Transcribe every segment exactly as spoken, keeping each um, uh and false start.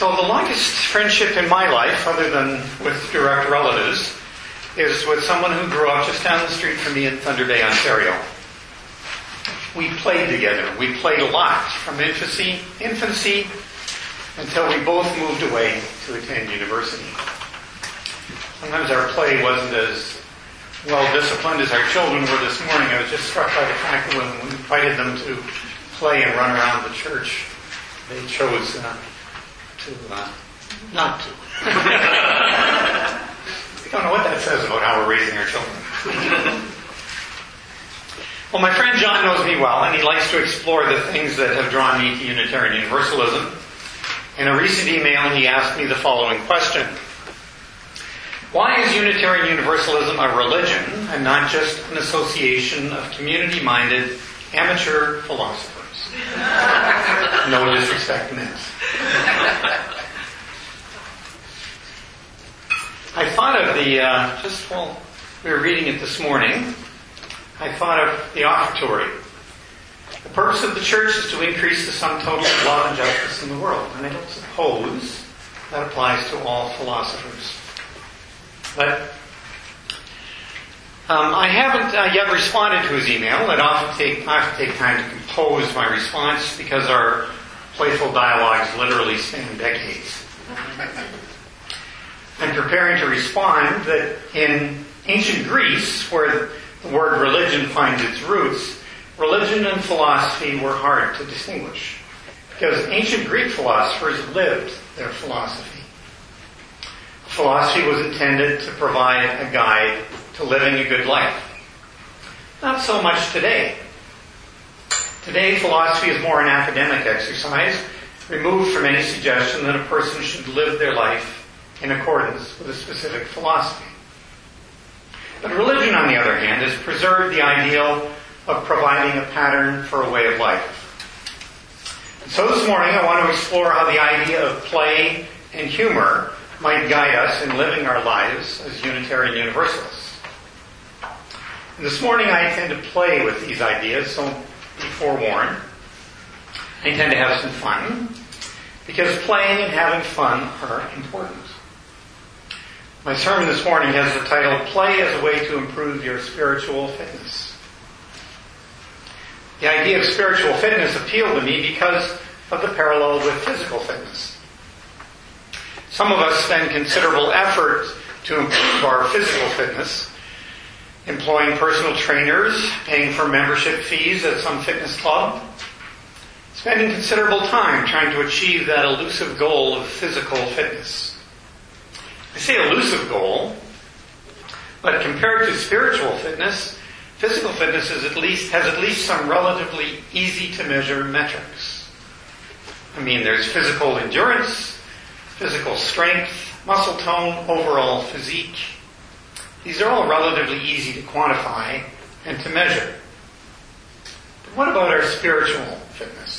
So the longest friendship in my life, other than with direct relatives, is with someone who grew up just down the street from me in Thunder Bay, Ontario. We played together. We played a lot, from infancy, infancy until we both moved away to attend university. Sometimes our play wasn't as well disciplined as our children were this morning. I was just struck by the fact that when we invited them to play and run around the church, they chose uh, to uh, not to. I don't know what that says about how we're raising our children. Well, my friend John knows me well, and he likes to explore the things that have drawn me to Unitarian Universalism. In a recent email, he asked me the following question. Why is Unitarian Universalism a religion and not just an association of community-minded amateur philosophers? No disrespect meant. I thought of the, uh, just while we were reading it this morning, I thought of the offertory. The purpose of the church is to increase the sum total of love and justice in the world. And I don't suppose that applies to all philosophers. But um, I haven't uh, yet responded to his email. It often take, I have to take time to compose my response because our playful dialogues literally span decades. I'm preparing to respond that in ancient Greece, where the word religion finds its roots, religion and philosophy were hard to distinguish because ancient Greek philosophers lived their philosophy. Philosophy was intended to provide a guide to living a good life. Not so much today. Today, philosophy is more an academic exercise, removed from any suggestion that a person should live their life in accordance with a specific philosophy. But religion, on the other hand, has preserved the ideal of providing a pattern for a way of life. And so this morning I want to explore how the idea of play and humor might guide us in living our lives as Unitarian Universalists. And this morning I intend to play with these ideas, so be forewarned. I intend to have some fun, because playing and having fun are important. My sermon this morning has the title, Play as a Way to Improve Your Spiritual Fitness. The idea of spiritual fitness appealed to me because of the parallel with physical fitness. Some of us spend considerable effort to improve our physical fitness, employing personal trainers, paying for membership fees at some fitness club, spending considerable time trying to achieve that elusive goal of physical fitness. I say elusive goal, but compared to spiritual fitness, physical fitness is at least, has at least some relatively easy to measure metrics. I mean, there's physical endurance, physical strength, muscle tone, overall physique. These are all relatively easy to quantify and to measure. But what about our spiritual fitness?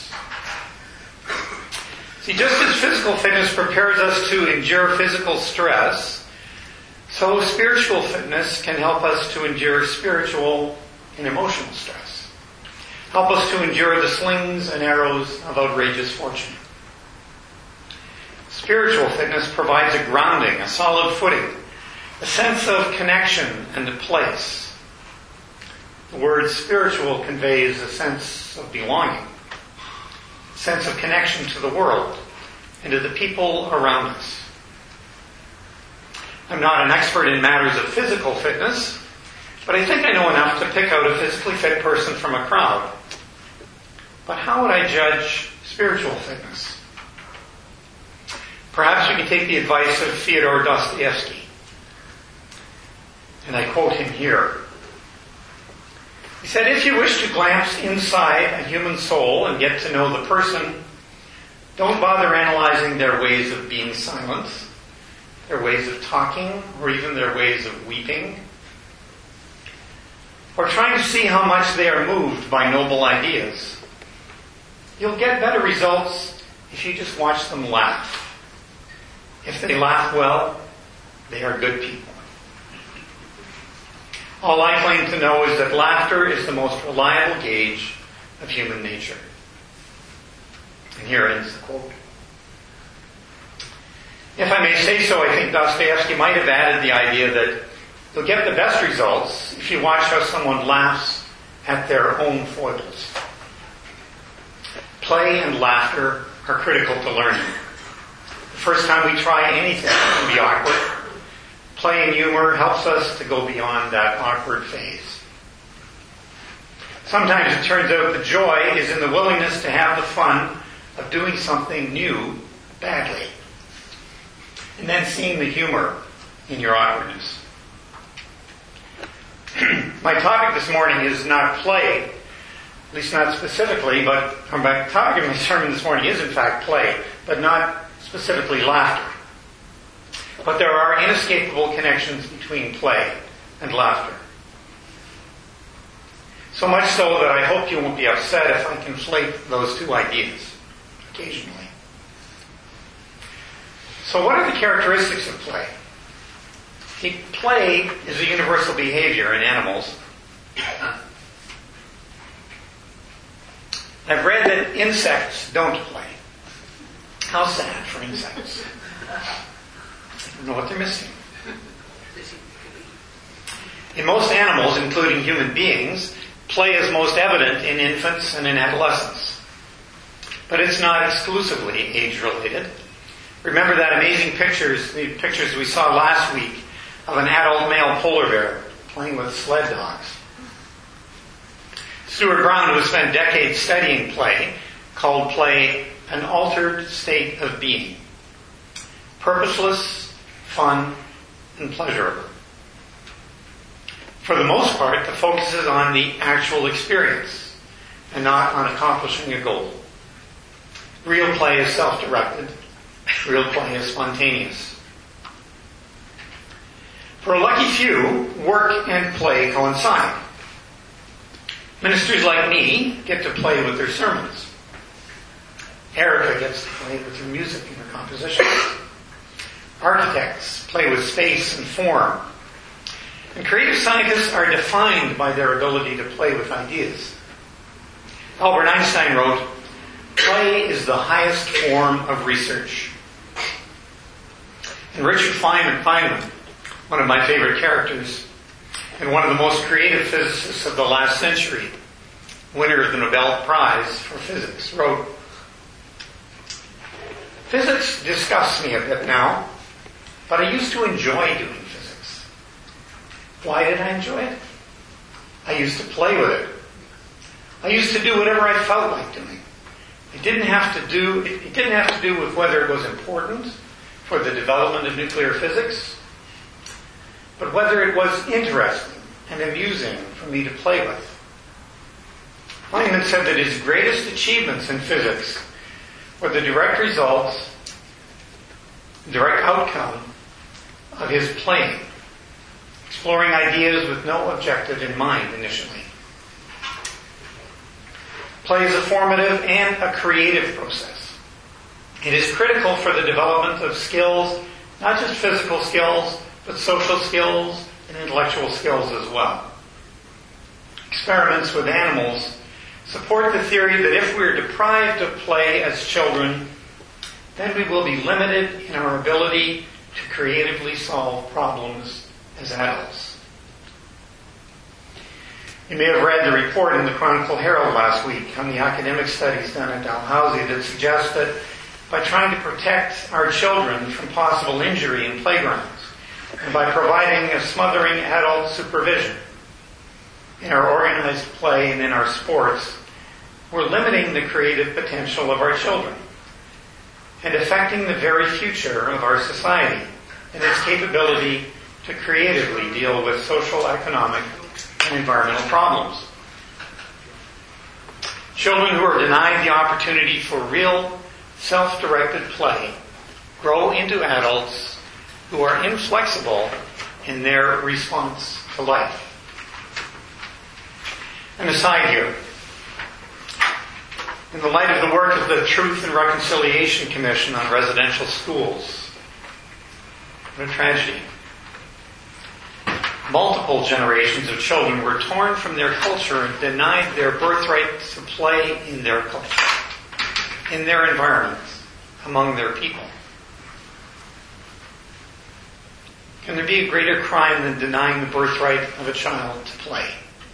See, just as physical fitness prepares us to endure physical stress, so spiritual fitness can help us to endure spiritual and emotional stress. Help us to endure the slings and arrows of outrageous fortune. Spiritual fitness provides a grounding, a solid footing, a sense of connection and a place. The word spiritual conveys a sense of belonging, a sense of connection to the world and to the people around us. I'm not an expert in matters of physical fitness, but I think I know enough to pick out a physically fit person from a crowd. But how would I judge spiritual fitness? Perhaps we can take the advice of Fyodor Dostoevsky. And I quote him here. He said, if you wish to glance inside a human soul and get to know the person, don't bother analyzing their ways of being silent, their ways of talking, or even their ways of weeping, or trying to see how much they are moved by noble ideas. You'll get better results if you just watch them laugh. If they laugh well, they are good people. All I claim to know is that laughter is the most reliable gauge of human nature. And here ends the quote. If I may say so, I think Dostoevsky might have added the idea that you'll get the best results if you watch how someone laughs at their own foibles. Play and laughter are critical to learning. The first time we try anything, it can be awkward. Play and humor helps us to go beyond that awkward phase. Sometimes it turns out the joy is in the willingness to have the fun of doing something new badly, and then seeing the humor in your awkwardness. My topic this morning is not play, at least not specifically, but or my topic of my sermon this morning is in fact play, but not specifically laughter. But there are inescapable connections between play and laughter. So much so that I hope you won't be upset if I conflate those two ideas occasionally. So what are the characteristics of play? See, play is a universal behavior in animals. I've read that insects don't play. How sad for insects. I don't know what they're missing. In most animals, including human beings, play is most evident in infants and in adolescents. But it's not exclusively age-related. Remember that amazing pictures, the pictures we saw last week of an adult male polar bear playing with sled dogs. Stuart Brown, who has spent decades studying play, called play an altered state of being. Purposeless, fun, and pleasurable. For the most part, the focus is on the actual experience and not on accomplishing a goal. Real play is self-directed. Real play is spontaneous. For a lucky few, work and play coincide. Ministers like me get to play with their sermons. Erica gets to play with her music and her compositions. Architects play with space and form. And creative scientists are defined by their ability to play with ideas. Albert Einstein wrote, "Play is the highest form of research." And Richard Feynman, Feynman, one of my favorite characters, and one of the most creative physicists of the last century, winner of the Nobel Prize for Physics, wrote, "Physics disgusts me a bit now, but I used to enjoy doing physics. Why did I enjoy it? I used to play with it. I used to do whatever I felt like doing. It didn't have to do, it didn't have to do with whether it was important for the development of nuclear physics, but whether it was interesting and amusing for me to play with." Feynman said that his greatest achievements in physics were the direct results, direct outcome of his playing, exploring ideas with no objective in mind initially. Play is a formative and a creative process. It is critical for the development of skills, not just physical skills, but social skills and intellectual skills as well. Experiments with animals support the theory that if we're deprived of play as children, then we will be limited in our ability to creatively solve problems as adults. You may have read the report in the Chronicle Herald last week on the academic studies done at Dalhousie that suggest that by trying to protect our children from possible injury in playgrounds, and by providing a smothering adult supervision in our organized play and in our sports, we're limiting the creative potential of our children and affecting the very future of our society and its capability to creatively deal with social, economic, and environmental problems. Children who are denied the opportunity for real, self-directed play grow into adults who are inflexible in their response to life. An aside here. In the light of the work of the Truth and Reconciliation Commission on residential schools, what a tragedy. Multiple generations of children were torn from their culture and denied their birthright to play in their culture, in their environments, among their people. Can there be a greater crime than denying the birthright of a child to play?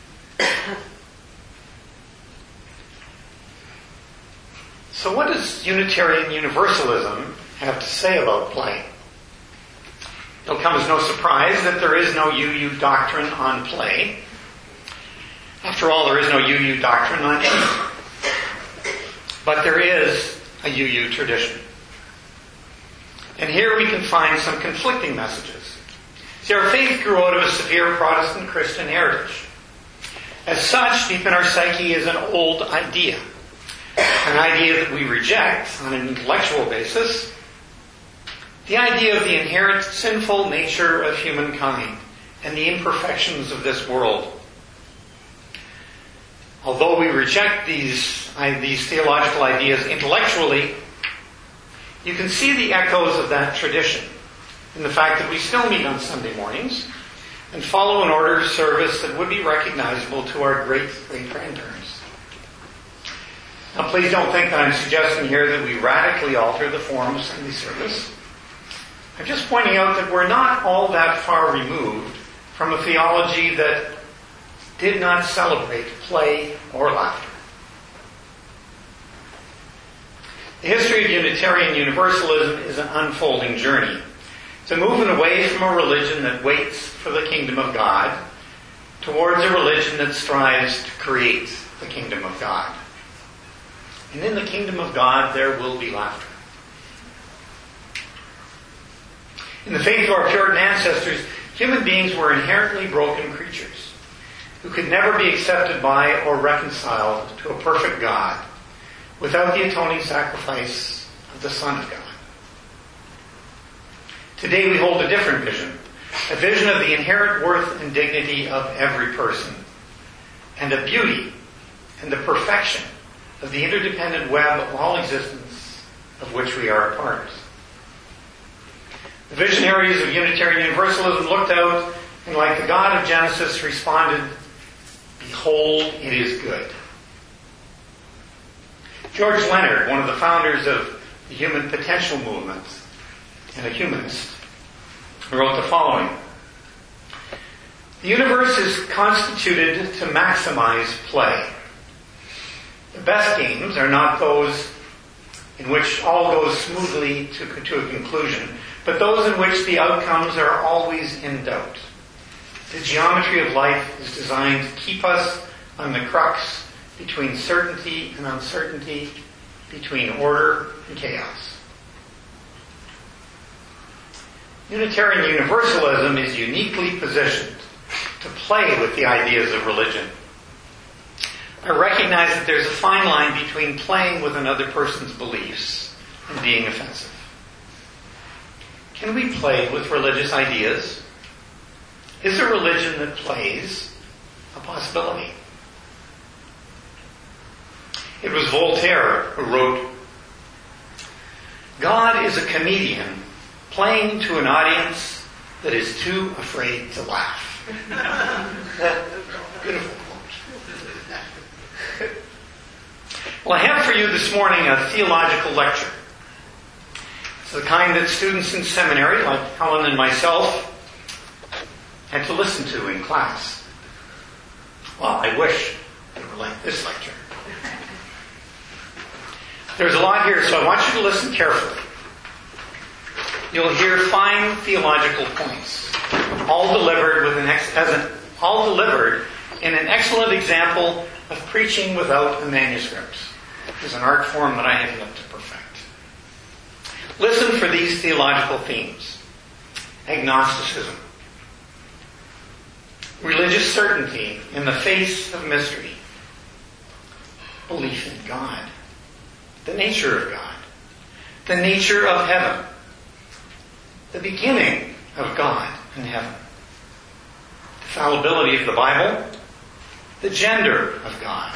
So what does Unitarian Universalism have to say about play? It'll come as no surprise that there is no U U doctrine on play. After all, there is no U U doctrine on anything. But there is a U U tradition. And here we can find some conflicting messages. See, our faith grew out of a severe Protestant Christian heritage. As such, deep in our psyche is an old idea. An idea that we reject on an intellectual basis. The idea of the inherent sinful nature of humankind and the imperfections of this world. Although we reject these, these theological ideas intellectually, you can see the echoes of that tradition in the fact that we still meet on Sunday mornings and follow an order of service that would be recognizable to our great-great-grandparents. Now, please don't think that I'm suggesting here that we radically alter the form of Sunday service. I'm just pointing out that we're not all that far removed from a theology that did not celebrate play or laughter. The history of Unitarian Universalism is an unfolding journey. It's a movement away from a religion that waits for the kingdom of God towards a religion that strives to create the kingdom of God. And in the kingdom of God, there will be laughter. In the faith of our Puritan ancestors, human beings were inherently broken creatures who could never be accepted by or reconciled to a perfect God without the atoning sacrifice of the Son of God. Today we hold a different vision, a vision of the inherent worth and dignity of every person, and the beauty and the perfection of the interdependent web of all existence of which we are a part. The visionaries of Unitarian Universalism looked out and, like the God of Genesis, responded, "Behold, it is good." George Leonard, one of the founders of the Human Potential Movement and a humanist, wrote the following: "The universe is constituted to maximize play. The best games are not those in which all goes smoothly to, to a conclusion, but those in which the outcomes are always in doubt. The geometry of life is designed to keep us on the crux between certainty and uncertainty, between order and chaos." Unitarian Universalism is uniquely positioned to play with the ideas of religion. I recognize that there's a fine line between playing with another person's beliefs and being offensive. Can we play with religious ideas? Is a religion that plays a possibility? It was Voltaire who wrote, "God is a comedian playing to an audience that is too afraid to laugh." Beautiful quote. Well, I have for you this morning a theological lecture. It's the kind that students in seminary, like Helen and myself, had to listen to in class. Well, I wish it were like this lecture. There's a lot here, so I want you to listen carefully. You'll hear fine theological points, all delivered with an ex- as an all delivered in an excellent example of preaching without a manuscript. It's an art form that I have yet to perfect. Listen for these theological themes: agnosticism, religious certainty in the face of mystery, belief in God, the nature of God, the nature of heaven, the beginning of God and heaven, the fallibility of the Bible, the gender of God,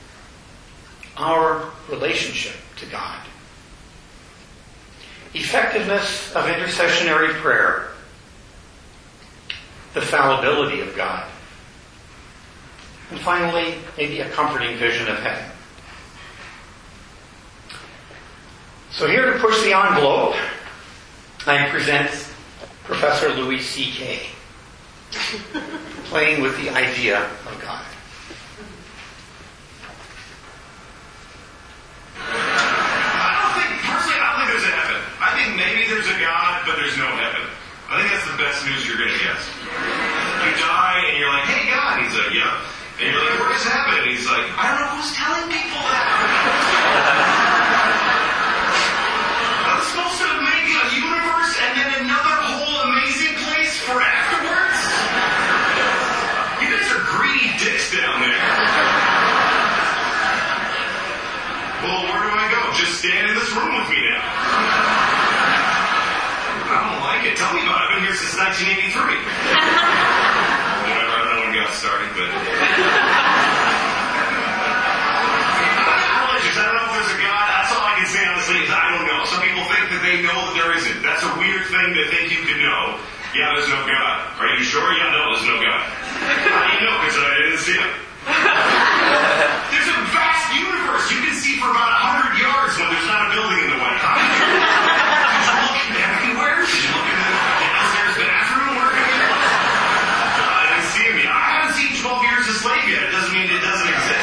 our relationship to God, effectiveness of intercessionary prayer, the fallibility of God, and finally, maybe a comforting vision of heaven. So here to push the envelope, I present Professor Louis C K playing with the idea of God. I don't think, personally, I don't think there's a heaven. I think maybe there's a God, but there's no heaven. I think that's the best news you're going to get. You die and you're like, hey God, he's like, yeah. And you're like, where is heaven? And he's like, I don't know who's telling people that. I'm supposed to make a universe and then another whole amazing place for afterwards? You guys are greedy dicks down there. Well, where do I go? Just stand in this room with me now. I don't like it. Tell me about it. I've been here since nineteen eighty-three. Whatever, I don't know when it got started, but... I don't know if there's a God. That's all I can say honestly is I don't know. Some people think that they know that there isn't. That's a weird thing to think you can know. Yeah, there's no God. Are you sure? Yeah, no, there's no God. How do you know? Because I didn't see him. There's a vast universe. You can see for about a hundred yards when there's not a building in the way. Huh? Did you look everywhere? Did you look in the downstairs bathroom? Where? I didn't see him yet. I haven't seen twelve Years a Slave yet. It doesn't mean it doesn't exist.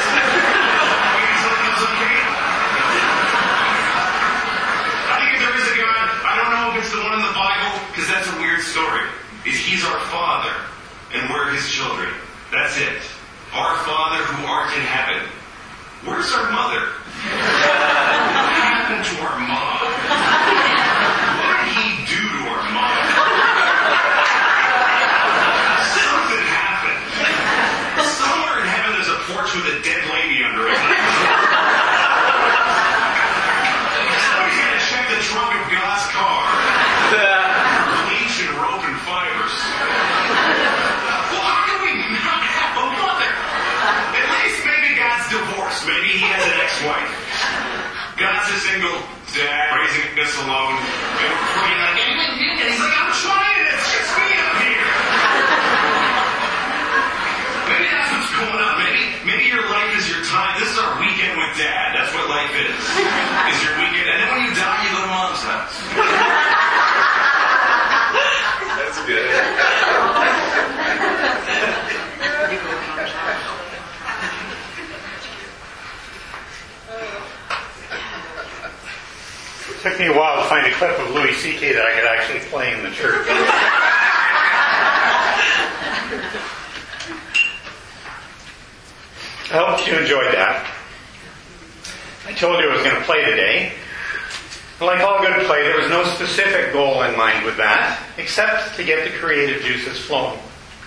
The one in the Bible, because that's a weird story, is he's our Father, and we're his children. That's it. Our Father who art in heaven. Where's our mother? What happened to our mom? What did he do to our mom? Something happened. Somewhere in heaven there's a porch with a dead lady under it. Somebody's got to check the trunk of God's car. Bleach and rope and fibers. Well, how can we not have a mother? At least maybe God's divorced. Maybe he has an ex-wife. God's a single dad raising us alone. And we're praying like, and he's like, I'm trying. It's just me up here. Maybe that's what's going on. Maybe, maybe your life is your time. This is our weekend with Dad. That's what life is. Is your weekend. And then when you die, you go to Mom's house. That's good. It took me a while to find a clip of Louis C K that I could actually play in the church. I hope you enjoyed that. I told you I was going to play today. And like all good play, there was no specific goal in mind with that, except to get the creative juices flowing.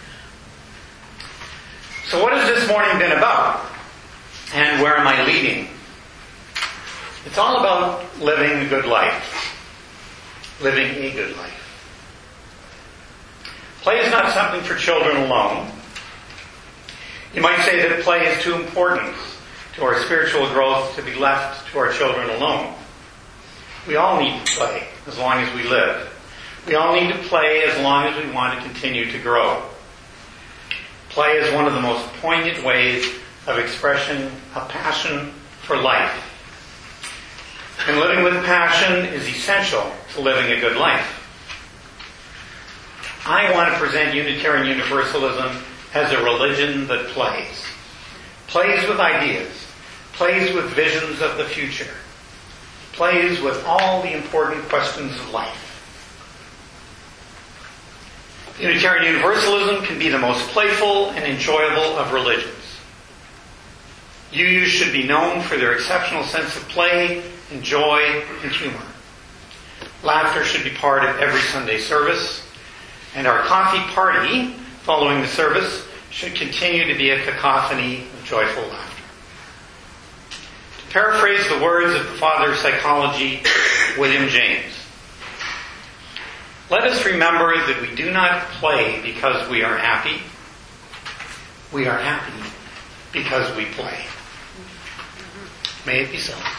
So what has this morning been about? And where am I leading? It's all about living a good life. Living a good life. Play is not something for children alone. You might say that play is too important to our spiritual growth to be left to our children alone. We all need to play as long as we live. We all need to play as long as we want to continue to grow. Play is one of the most poignant ways of expression of passion for life. And living with passion is essential to living a good life. I want to present Unitarian Universalism as a religion that plays. Plays with ideas. Plays with visions of the future. Plays with all the important questions of life. Unitarian Universalism can be the most playful and enjoyable of religions. U Us should be known for their exceptional sense of play and joy and humor. Laughter should be part of every Sunday service, and our coffee party following the service should continue to be a cacophony of joyful laughter. To paraphrase the words of the father of psychology, William James, let us remember that we do not play because we are happy. We are happy because we play. May it be so.